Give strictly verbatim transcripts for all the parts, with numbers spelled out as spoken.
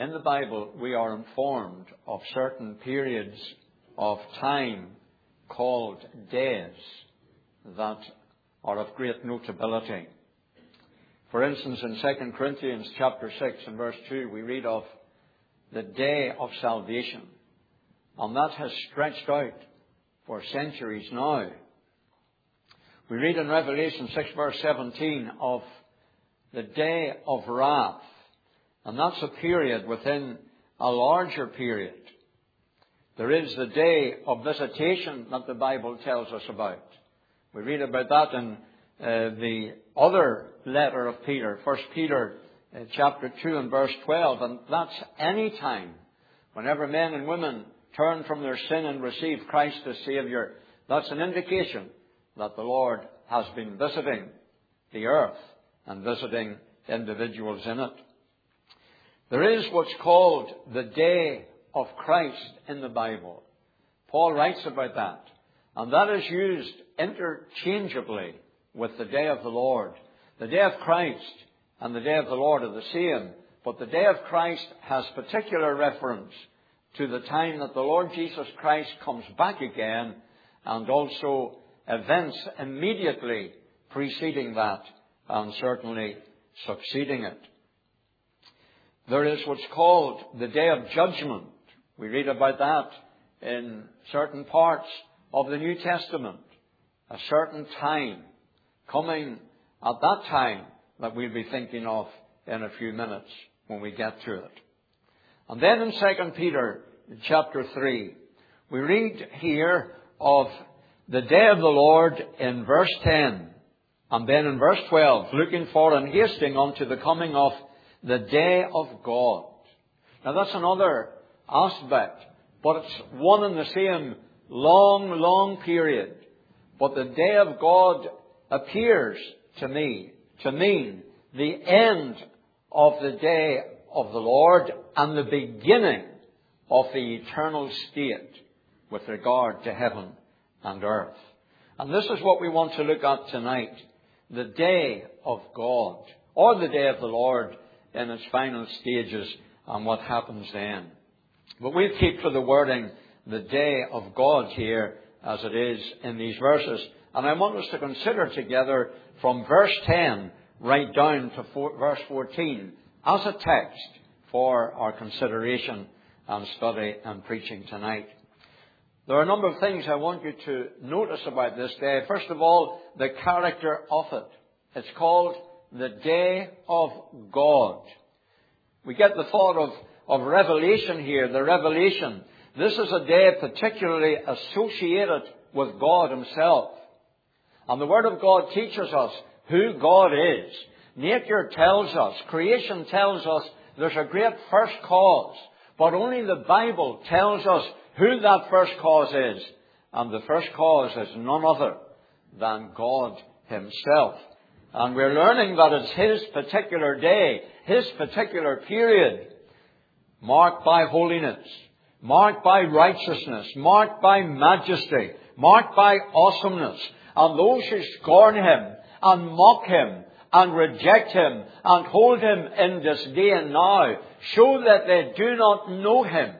in the Bible we are informed of certain periods of time called days that are of great notability. For instance, in Second Corinthians chapter six and verse two, we read of the day of salvation. And that has stretched out for centuries now. We read in Revelation six verse seventeen of the day of wrath. And that's a period within a larger period. There is the day of visitation that the Bible tells us about. We read about that in uh, the other letter of Peter, First Peter uh, chapter two and verse twelve. And that's any time, whenever men and women turn from their sin and receive Christ as Saviour, that's an indication that the Lord has been visiting the earth and visiting individuals in it. There is what's called the day of Christ in the Bible. Paul writes about that. And that is used interchangeably with the day of the Lord. The day of Christ and the day of the Lord are the same. But the day of Christ has particular reference to the time that the Lord Jesus Christ comes back again, and also events immediately preceding that and certainly succeeding it. There is what's called the day of judgment. We read about that in certain parts of the New Testament. A certain time coming at that time that we'll be thinking of in a few minutes when we get to it. And then in Second Peter chapter three, we read here of the day of the Lord in verse ten. And then in verse twelve, looking for and hasting unto the coming of the day of God. Now that's another aspect, but it's one and the same long, long period. But the day of God appears to me to mean the end of the day of the Lord and the beginning of the eternal state with regard to heaven and earth. And this is what we want to look at tonight. The day of God, or the day of the Lord in its final stages, and what happens then. But we'll keep to the wording, the day of God here, as it is in these verses. And I want us to consider together from verse ten right down to four, verse fourteen as a text for our consideration and study and preaching tonight. There are a number of things I want you to notice about this day. First of all, the character of it. It's called the day of God. We get the thought of, of revelation here, the revelation. This is a day particularly associated with God Himself. And the Word of God teaches us who God is. Nature tells us, creation tells us there's a great first cause. But only the Bible tells us who that first cause is. And the first cause is none other than God Himself. And we're learning that it's His particular day, His particular period, marked by holiness, marked by righteousness, marked by majesty, marked by awesomeness. And those who scorn Him and mock Him and reject Him and hold Him in disdain now show that they do not know Him.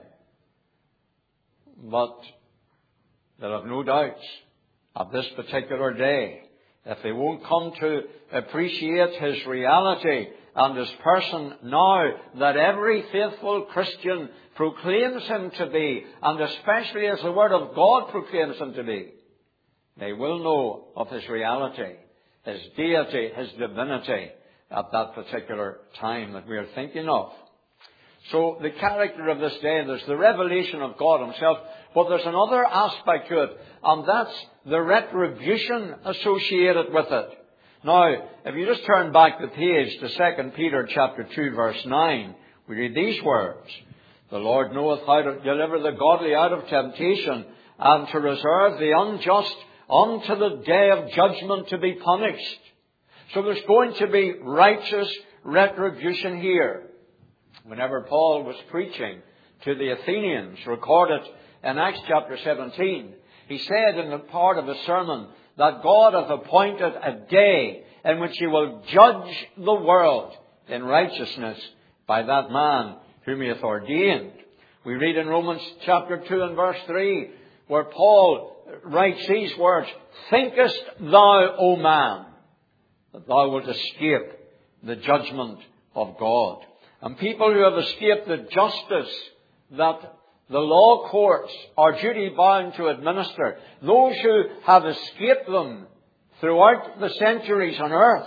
But they'll have no doubts of this particular day. If they won't come to appreciate His reality and His person now that every faithful Christian proclaims Him to be, and especially as the Word of God proclaims Him to be, they will know of His reality, His deity, His divinity at that particular time that we are thinking of. So the character of this day, there's the revelation of God Himself, but there's another aspect to it, and that's the retribution associated with it. Now, if you just turn back the page to Second Peter chapter two, verse nine, we read these words. The Lord knoweth how to deliver the godly out of temptation, and to reserve the unjust unto the day of judgment to be punished. So there's going to be righteous retribution here. Whenever Paul was preaching to the Athenians, recorded in Acts chapter seventeen, he said in the part of the sermon that God hath appointed a day in which He will judge the world in righteousness by that man whom he hath ordained. We read in Romans chapter two and verse three, where Paul writes these words, Thinkest thou, O man, that thou wilt escape the judgment of God? And people who have escaped the justice that the law courts are duty bound to administer, those who have escaped them throughout the centuries on earth,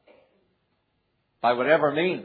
by whatever means,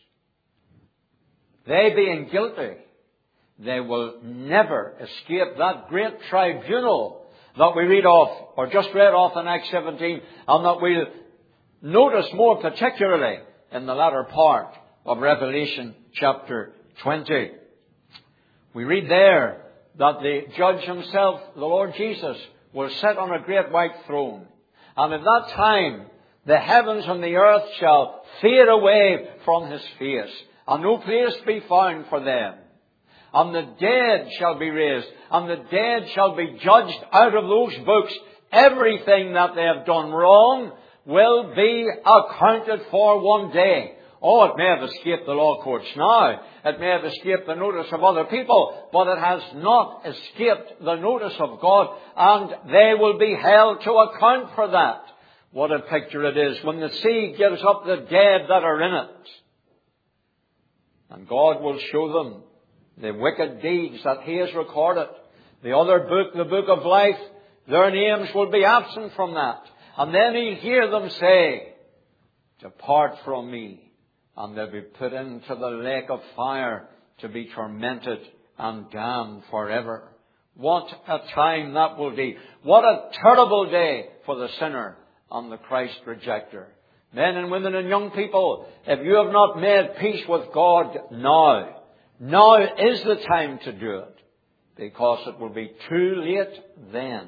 they being guilty, they will never escape that great tribunal that we read of, or just read off in Acts seventeen, and that we'll notice more particularly in the latter part of Revelation chapter twenty. We read there that the judge himself, the Lord Jesus, will sit on a great white throne. And at that time, the heavens and the earth shall fade away from his face, and no place be found for them. And the dead shall be raised, and the dead shall be judged out of those books. Everything that they have done wrong will be accounted for one day. Oh, it may have escaped the law courts now. It may have escaped the notice of other people, but it has not escaped the notice of God, and they will be held to account for that. What a picture it is when the sea gives up the dead that are in it. And God will show them the wicked deeds that he has recorded. The other book, the book of life, their names will be absent from that. And then he'll hear them say, Depart from me. And they'll be put into the lake of fire to be tormented and damned forever. What a time that will be. What a terrible day for the sinner and the Christ rejecter. Men and women and young people, if you have not made peace with God now, now is the time to do it, because it will be too late then.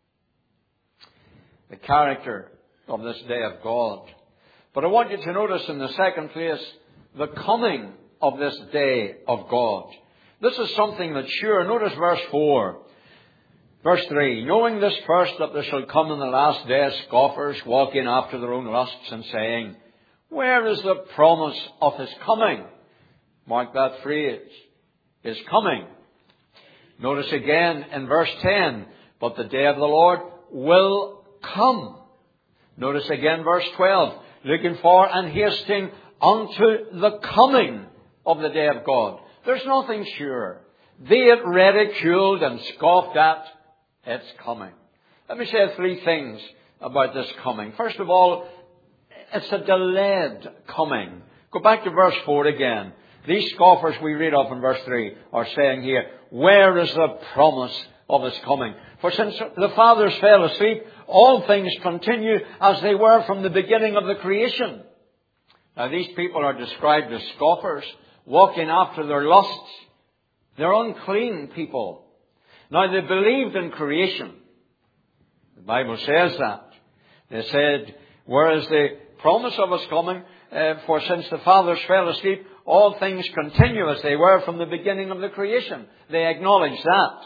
The character of this day of God. But I want you to notice in the second place, the coming of this day of God. This is something that's sure. Notice verse four. Verse three. Knowing this first, that there shall come in the last days scoffers, walking after their own lusts, and saying, Where is the promise of his coming? Mark that phrase. His coming. Notice again in verse ten. But the day of the Lord will come. Notice again verse twelve. Looking for and hasting unto the coming of the day of God. There's nothing sure. Be it ridiculed and scoffed at, it's coming. Let me say three things about this coming. First of all, it's a delayed coming. Go back to verse four again. These scoffers we read of in verse three are saying here, Where is the promise of his coming? For since the fathers fell asleep, all things continue as they were from the beginning of the creation. Now these people are described as scoffers, walking after their lusts. They're unclean people. Now they believed in creation. The Bible says that. They said, Where is the promise of his coming? Uh, for since the fathers fell asleep, all things continue as they were from the beginning of the creation. They acknowledge that.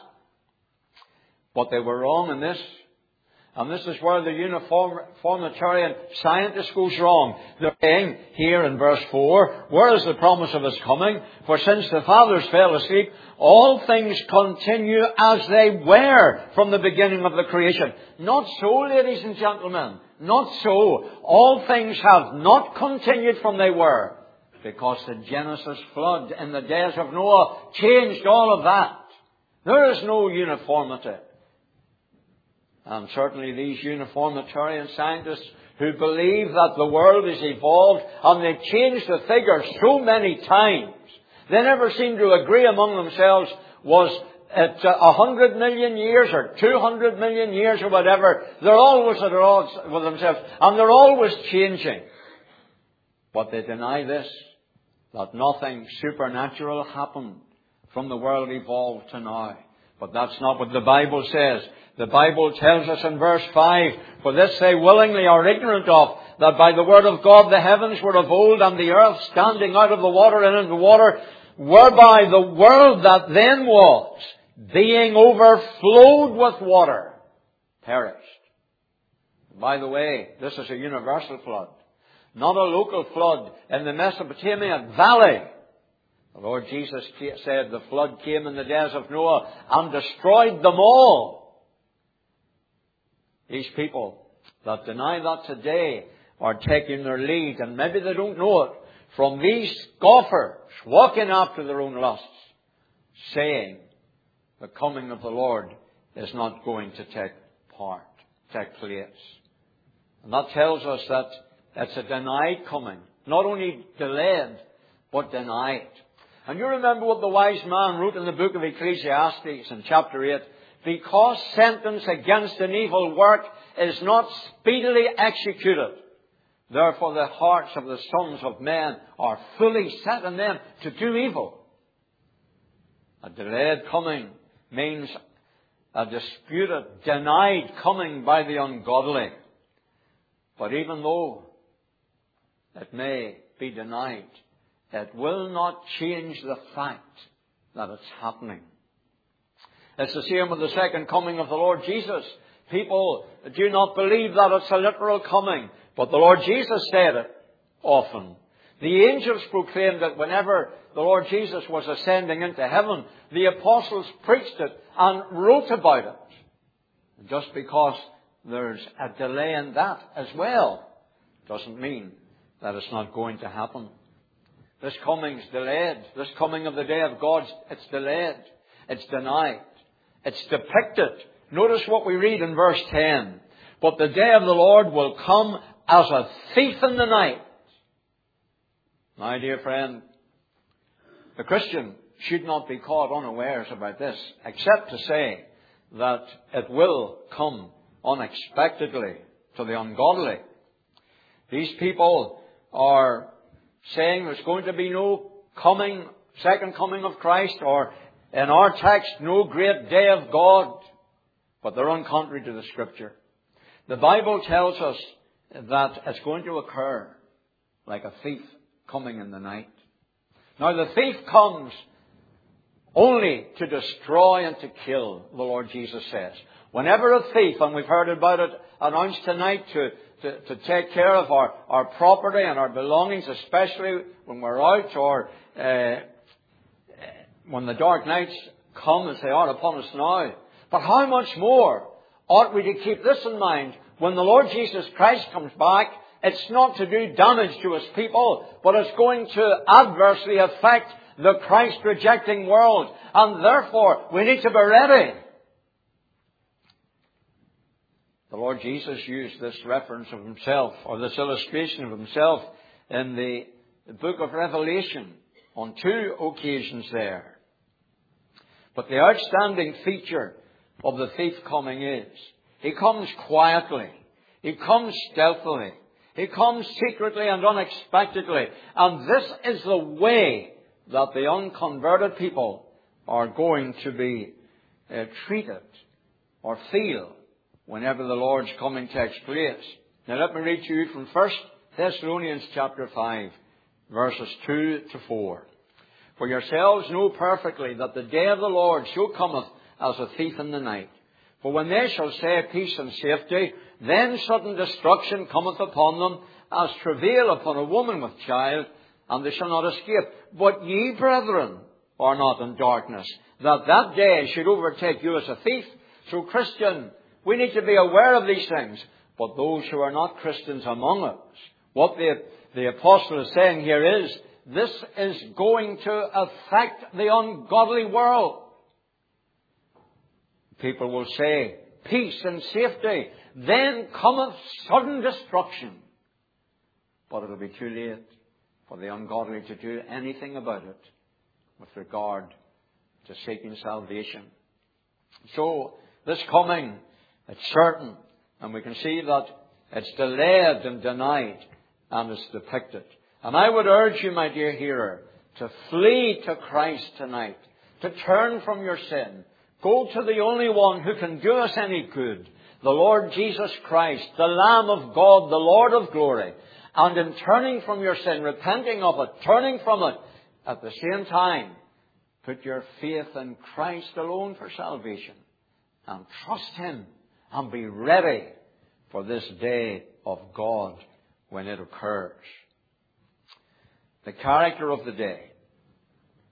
But they were wrong in this. And this is where the uniformitarian scientist goes wrong. They're saying here in verse four, Where is the promise of his coming? For since the fathers fell asleep, all things continue as they were from the beginning of the creation. Not so, ladies and gentlemen. Not so. All things have not continued from they were. Because the Genesis flood in the days of Noah changed all of that. There is no uniformity. And certainly these uniformitarian scientists who believe that the world is evolved, and they've changed the figures so many times, they never seem to agree among themselves, was it a hundred million years or two hundred million years or whatever. They're always at odds with themselves, and they're always changing. But they deny this, that nothing supernatural happened from the world evolved to now. But that's not what the Bible says. The Bible tells us in verse five, For this they willingly are ignorant of, that by the word of God the heavens were of old, and the earth standing out of the water and in the water, whereby the world that then was, being overflowed with water, perished. By the way, this is a universal flood. Not a local flood in the Mesopotamian valley. The Lord Jesus said the flood came in the days of Noah and destroyed them all. These people that deny that today are taking their lead, and maybe they don't know it, from these scoffers walking after their own lusts, saying the coming of the Lord is not going to take part, take place. And that tells us that it's a denied coming. Not only delayed, but denied. And you remember what the wise man wrote in the book of Ecclesiastes in chapter eight. Because sentence against an evil work is not speedily executed, therefore the hearts of the sons of men are fully set in them to do evil. A delayed coming means a disputed, denied coming by the ungodly. But even though it may be denied, it will not change the fact that it's happening. It's the same with the second coming of the Lord Jesus. People do not believe that it's a literal coming, but the Lord Jesus said it often. The angels proclaimed it whenever the Lord Jesus was ascending into heaven. The apostles preached it and wrote about it. And just because there's a delay in that as well doesn't mean that it's not going to happen. This coming's delayed. This coming of the day of God, it's delayed. It's denied. It's depicted. Notice what we read in verse ten. But the day of the Lord will come as a thief in the night. My dear friend, the Christian should not be caught unawares about this, except to say that it will come unexpectedly to the ungodly. These people are saying there's going to be no coming, second coming of Christ, or in our text, no great day of God. But they're on contrary to the Scripture. The Bible tells us that it's going to occur like a thief coming in the night. Now the thief comes only to destroy and to kill, the Lord Jesus says. Whenever a thief, and we've heard about it announced tonight, to, to, to take care of our, our property and our belongings, especially when we're out, or uh, when the dark nights come as they are upon us now. But how much more ought we to keep this in mind when the Lord Jesus Christ comes back? It's not to do damage to His people, but it's going to adversely affect the Christ-rejecting world. And therefore, we need to be ready. The Lord Jesus used this reference of Himself, or this illustration of Himself, in the book of Revelation on two occasions there. But the outstanding feature of the thief coming is, he comes quietly, he comes stealthily, he comes secretly and unexpectedly. And this is the way that the unconverted people are going to be uh, treated or feel whenever the Lord's coming takes place. Now let me read to you from First Thessalonians chapter five, verses two to four. For yourselves know perfectly that the day of the Lord so cometh as a thief in the night. For when they shall say peace and safety, then sudden destruction cometh upon them, as travail upon a woman with child, and they shall not escape. But ye, brethren, are not in darkness, that that day should overtake you as a thief. So, Christian, we need to be aware of these things. But those who are not Christians among us, what the, the apostle is saying here is, this is going to affect the ungodly world. People will say, peace and safety, then cometh sudden destruction. But it'll be too late for the ungodly to do anything about it with regard to seeking salvation. So, this coming, it's certain, and we can see that it's delayed and denied, and it's depicted. And I would urge you, my dear hearer, to flee to Christ tonight, to turn from your sin. Go to the only one who can do us any good, the Lord Jesus Christ, the Lamb of God, the Lord of glory. And in turning from your sin, repenting of it, turning from it, at the same time, put your faith in Christ alone for salvation. And trust Him and be ready for this day of God when it occurs. The character of the day.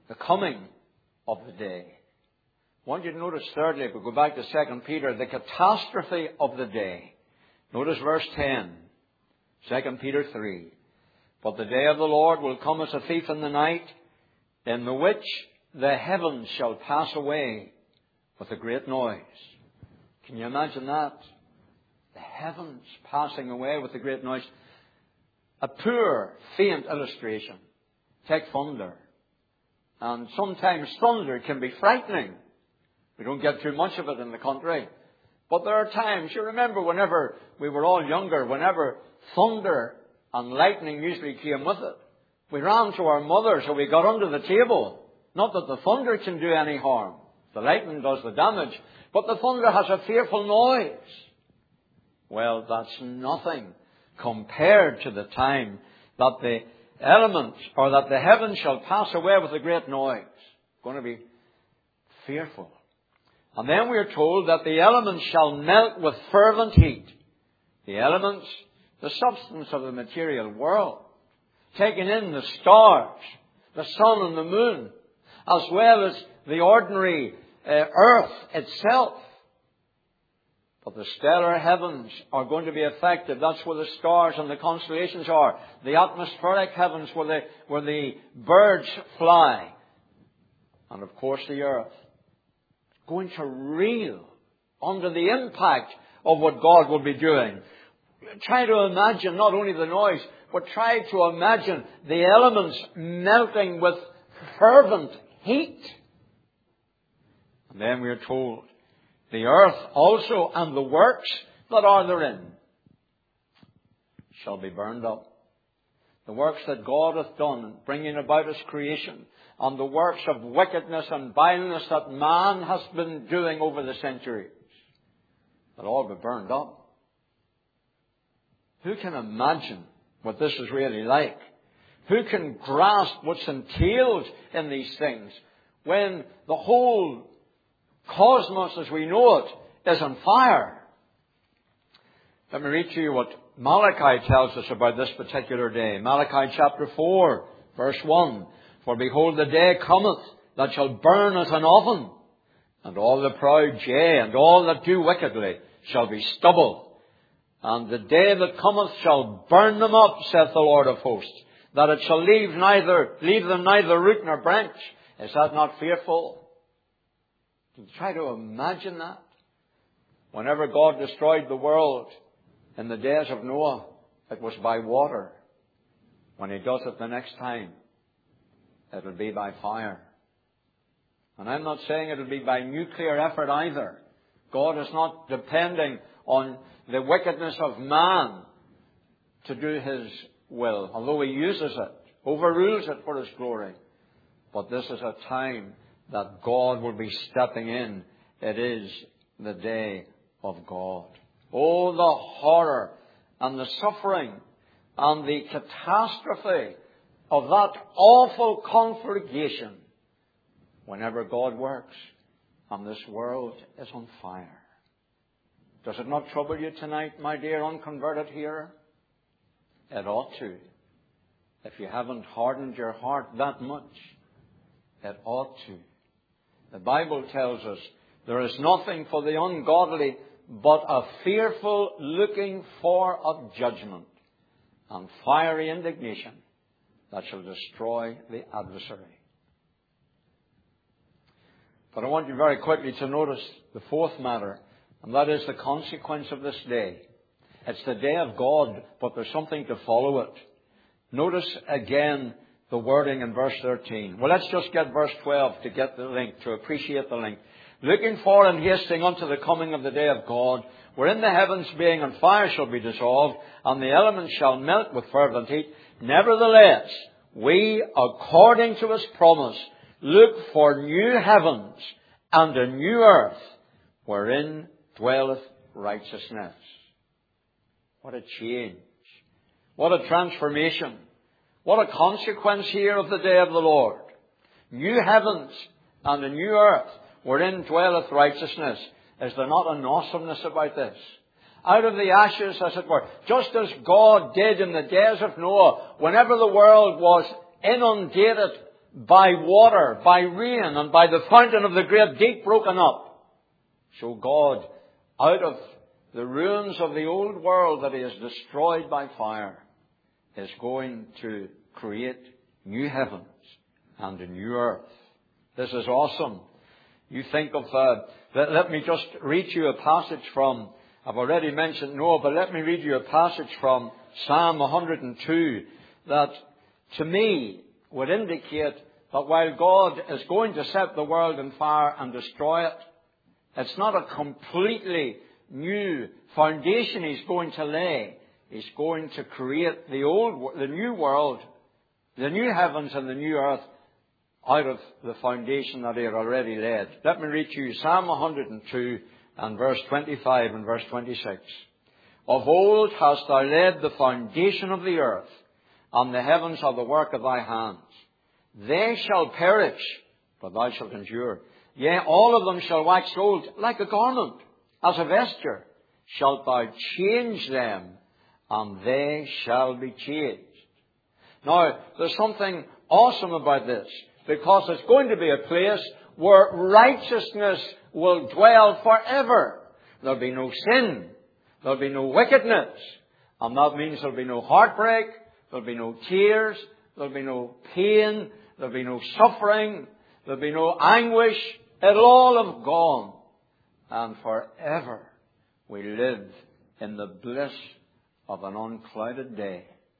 the coming of the day. I want you to notice thirdly, if we go back to Second Peter, the catastrophe of the day. Notice verse ten, Second Peter three. But the day of the Lord will come as a thief in the night, in the which the heavens shall pass away with a great noise. Can you imagine that? The heavens passing away with a great noise. A poor, faint illustration. Take thunder. And sometimes thunder can be frightening. We don't get too much of it in the country. But there are times, you remember whenever we were all younger, whenever thunder and lightning usually came with it, we ran to our mothers or we got under the table. Not that the thunder can do any harm. The lightning does the damage. But the thunder has a fearful noise. Well, that's nothing compared to the time that the elements or that the heavens shall pass away with a great noise. It's going to be fearful. And then we are told that the elements shall melt with fervent heat. The elements, the substance of the material world, taking in the stars, the sun and the moon, as well as the ordinary uh, earth itself. But the stellar heavens are going to be affected. That's where the stars and the constellations are. The atmospheric heavens where the, where the birds fly. And of course the earth. Going to reel under the impact of what God will be doing. Try to imagine not only the noise, but try to imagine the elements melting with fervent heat. And then we are told, the earth also and the works that are therein shall be burned up. The works that God hath done, bringing about His creation, and the works of wickedness and vileness that man has been doing over the centuries, will all be burned up. Who can imagine what this is really like? Who can grasp what's entailed in these things when the whole cosmos as we know it is on fire? Let me read to you what Malachi tells us about this particular day. Malachi chapter four, verse one. For behold, the day cometh that shall burn as an oven, and all the proud, yea, and all that do wickedly shall be stubble. And the day that cometh shall burn them up, saith the Lord of hosts, that it shall leave neither leave them neither root nor branch. Is that not fearful? Can you try to imagine that? Whenever God destroyed the world in the days of Noah, it was by water. When He does it the next time, it will be by fire. And I'm not saying it will be by nuclear effort either. God is not depending on the wickedness of man to do His will, although He uses it, overrules it for His glory. But this is a time that God will be stepping in. It is the day of God. Oh, the horror and the suffering and the catastrophe of that awful conflagration whenever God works and this world is on fire. Does it not trouble you tonight, my dear unconverted hearer? It ought to. If you haven't hardened your heart that much, it ought to. The Bible tells us there is nothing for the ungodly but a fearful looking for of judgment and fiery indignation that shall destroy the adversary. But I want you very quickly to notice the fourth matter, and that is the consequence of this day. It's the day of God, but there's something to follow it. Notice again the wording in verse thirteen. Well, let's just get verse twelve to get the link, to appreciate the link. Looking for and hasting unto the coming of the day of God, wherein the heavens being on fire shall be dissolved, and the elements shall melt with fervent heat. Nevertheless, we, according to His promise, look for new heavens and a new earth, wherein dwelleth righteousness. What a change. What a transformation. What a consequence here of the day of the Lord. New heavens and a new earth, wherein dwelleth righteousness. Is there not an awesomeness about this? Out of the ashes, as it were, just as God did in the days of Noah, whenever the world was inundated by water, by rain, and by the fountain of the great deep broken up. So God, out of the ruins of the old world that He has destroyed by fire, is going to create new heavens and a new earth. This is awesome. You think of, uh, let, let me just read you a passage from, I've already mentioned Noah, but let me read you a passage from Psalm one hundred two that to me would indicate that while God is going to set the world on fire and destroy it, it's not a completely new foundation He's going to lay. He's going to create the old, the new world, the new heavens and the new earth out of the foundation that He had already laid. Let me read to you Psalm one hundred two and verse twenty-five and verse twenty-six. Of old hast thou laid the foundation of the earth, and the heavens are the work of thy hands. They shall perish, but thou shalt endure. Yea, all of them shall wax old like a garment, as a vesture. Shalt thou change them, and they shall be changed. Now, there's something awesome about this, because it's going to be a place where righteousness will dwell forever. There'll be no sin. There'll be no wickedness. And that means there'll be no heartbreak. There'll be no tears. There'll be no pain. There'll be no suffering. There'll be no anguish. It'll all have gone. And forever we live in the bliss of an unclouded day.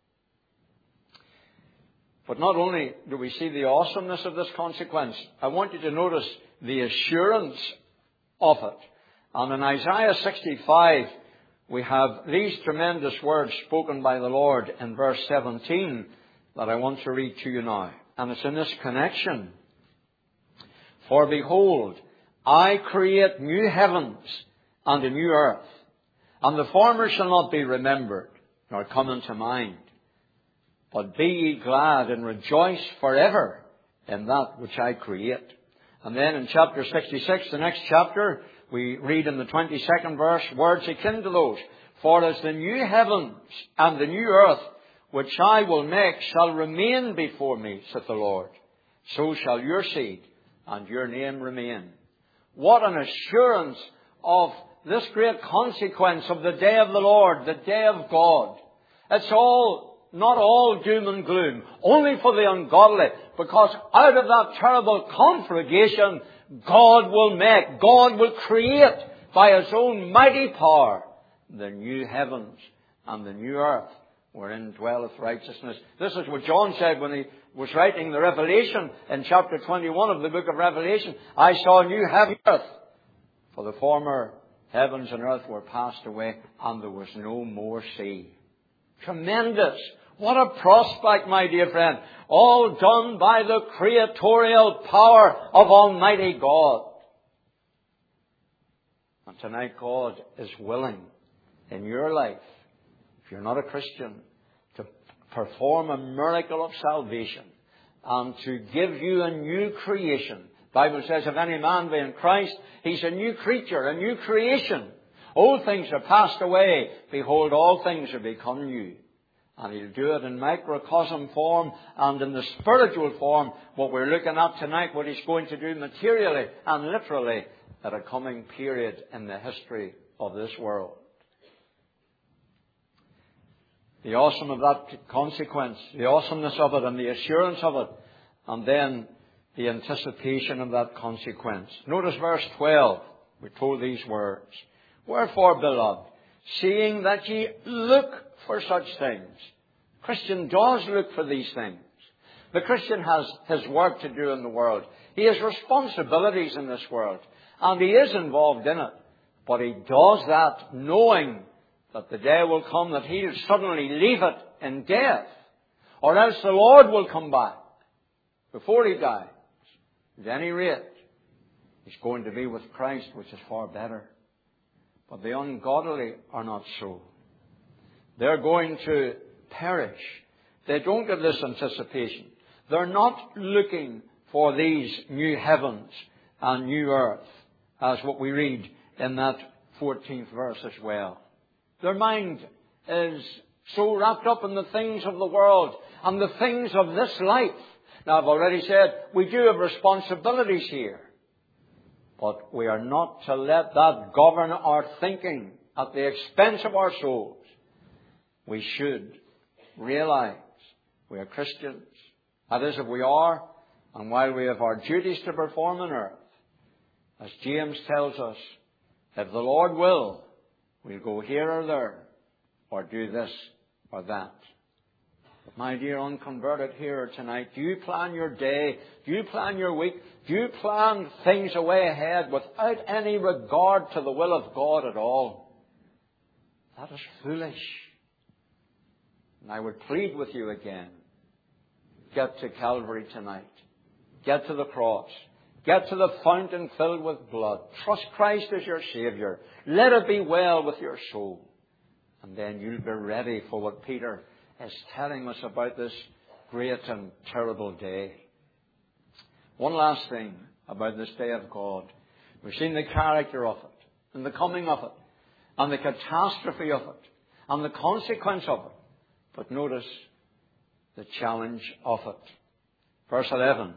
But not only do we see the awesomeness of this consequence, I want you to notice the assurance of it. And in Isaiah sixty-five, we have these tremendous words spoken by the Lord in verse seventeen that I want to read to you now. And it's in this connection. For behold, I create new heavens and a new earth, and the former shall not be remembered, nor come into mind. But be ye glad and rejoice forever in that which I create. And then in chapter sixty-six, the next chapter, we read in the twenty-second verse, words akin to those. For as the new heavens and the new earth, which I will make, shall remain before me, saith the Lord, so shall your seed and your name remain. What an assurance of this great consequence of the day of the Lord, the day of God. It's all, not all doom and gloom, only for the ungodly, because out of that terrible conflagration, God will make, God will create by His own mighty power the new heavens and the new earth wherein dwelleth righteousness. This is what John said when he was writing the Revelation in chapter twenty-one of the book of Revelation. I saw a new heaven and earth, for the former heavens and earth were passed away, and there was no more sea. Tremendous. What a prospect, my dear friend. All done by the creatorial power of Almighty God. And tonight God is willing in your life, if you're not a Christian, to perform a miracle of salvation and to give you a new creation. The Bible says, if any man be in Christ, he's a new creature, a new creation. Old things are passed away. Behold, all things are become new. And He'll do it in microcosm form and in the spiritual form, what we're looking at tonight, what He's going to do materially and literally at a coming period in the history of this world. The awesome of that consequence, the awesomeness of it and the assurance of it, and then the anticipation of that consequence. Notice verse twelve. We're told these words. Wherefore, beloved, seeing that ye look for such things. Christian does look for these things. The Christian has his work to do in the world. He has responsibilities in this world. And he is involved in it. But he does that knowing that the day will come that he'll suddenly leave it in death. Or else the Lord will come back before he dies. At any rate, he's going to be with Christ, which is far better. But the ungodly are not so. They're going to perish. They don't have this anticipation. They're not looking for these new heavens and new earth, as what we read in that fourteenth verse as well. Their mind is so wrapped up in the things of the world and the things of this life Now, I've already said we do have responsibilities here. But we are not to let that govern our thinking at the expense of our souls. We should realize we are Christians. That is, if we are, and while we have our duties to perform on earth, as James tells us, if the Lord will, we'll go here or there, or do this or that. But my dear unconverted hearer tonight, do you plan your day? Do you plan your week? Do you plan things away ahead without any regard to the will of God at all? That is foolish. And I would plead with you again. Get to Calvary tonight. Get to the cross. Get to the fountain filled with blood. Trust Christ as your Saviour. Let it be well with your soul. And then you'll be ready for what Peter is telling us about this great and terrible day. One last thing about this day of God. We've seen the character of it, and the coming of it, and the catastrophe of it, and the consequence of it. But notice the challenge of it. Verse eleven.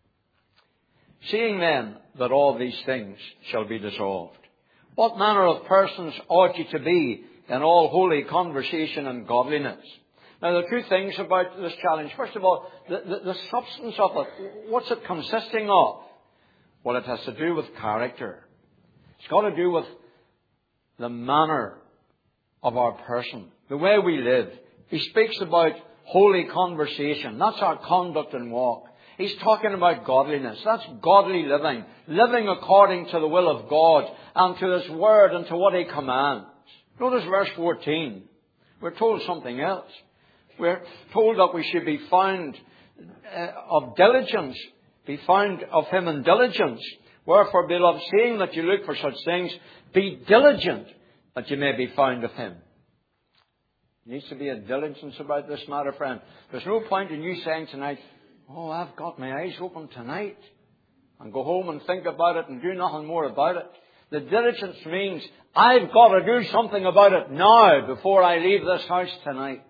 Seeing then that all these things shall be dissolved, what manner of persons ought ye to be in all holy conversation and godliness? Now, there are two things about this challenge. First of all, the, the, the substance of it. What's it consisting of? Well, it has to do with character. It's got to do with the manner of our person, the way we live. He speaks about holy conversation. That's our conduct and walk. He's talking about godliness. That's godly living. Living according to the will of God and to His Word and to what He commands. Notice verse fourteen. We're told something else. We're told that we should be found uh, of diligence, be found of Him in diligence. Wherefore, beloved, seeing that you look for such things, be diligent that you may be found of Him. There needs to be a diligence about this matter, friend. There's no point in you saying tonight, oh, I've got my eyes open tonight, and go home and think about it and do nothing more about it. The diligence means I've got to do something about it now before I leave this house tonight.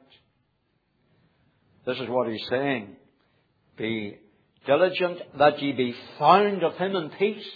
This is what he's saying. Be diligent that ye be found of Him in peace.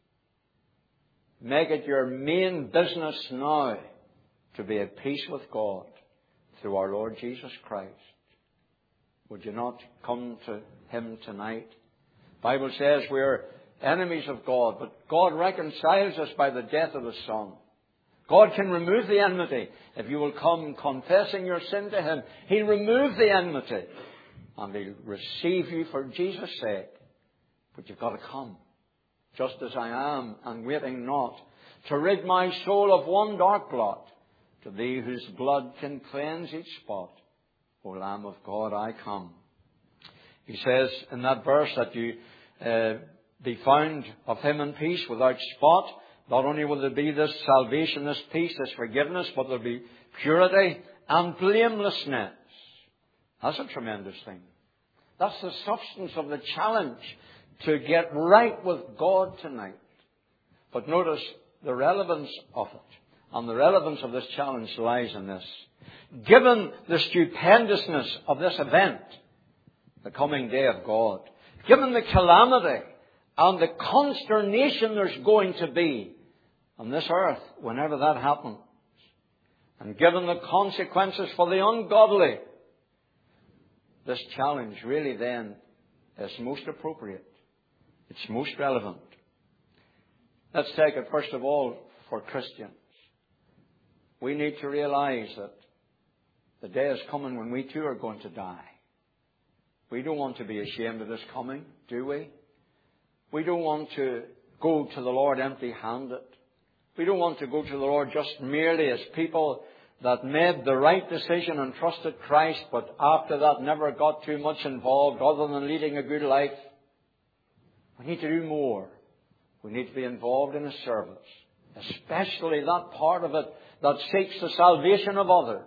Make it your main business now to be at peace with God through our Lord Jesus Christ. Would you not come to Him tonight? The Bible says we're enemies of God, but God reconciles us by the death of His Son. God can remove the enmity. If you will come confessing your sin to Him, He'll remove the enmity. And He'll receive you for Jesus' sake. But you've got to come, just as I am, and waiting not, to rid my soul of one dark blot, to Thee whose blood can cleanse each spot. O Lamb of God, I come. He says in that verse that you uh, be found of Him in peace without spot. Not only will there be this salvation, this peace, this forgiveness, but there will be purity and blamelessness. That's a tremendous thing. That's the substance of the challenge to get right with God tonight. But notice the relevance of it. And the relevance of this challenge lies in this. Given the stupendousness of this event, the coming day of God, given the calamity and the consternation there's going to be on this earth whenever that happens, and given the consequences for the ungodly, this challenge really then is most appropriate. It's most relevant. Let's take it first of all for Christians. We need to realize that the day is coming when we too are going to die. We don't want to be ashamed of this coming, do we? We don't want to go to the Lord empty-handed. We don't want to go to the Lord just merely as people that made the right decision and trusted Christ, but after that never got too much involved other than leading a good life. We need to do more. We need to be involved in His service, especially that part of it that seeks the salvation of others.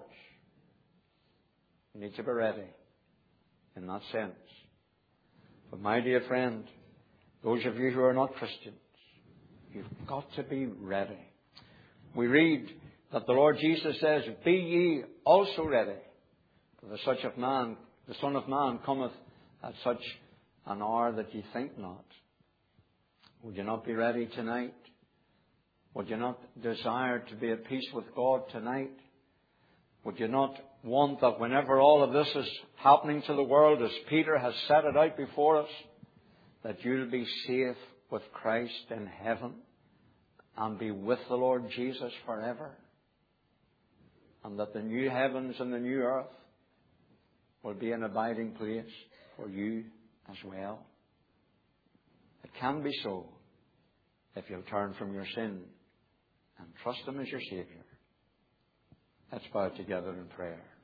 We need to be ready in that sense. But my dear friend, those of you who are not Christians, you've got to be ready. We read that the Lord Jesus says, be ye also ready. For the such of man, the Son of Man cometh at such an hour that ye think not. Would you not be ready tonight? Would you not desire to be at peace with God tonight? Would you not want that whenever all of this is happening to the world, as Peter has set it out before us, that you'll be safe with Christ in heaven and be with the Lord Jesus forever? And that the new heavens and the new earth will be an abiding place for you as well. It can be so if you'll turn from your sin and trust Him as your Saviour. Let's bow together in prayer.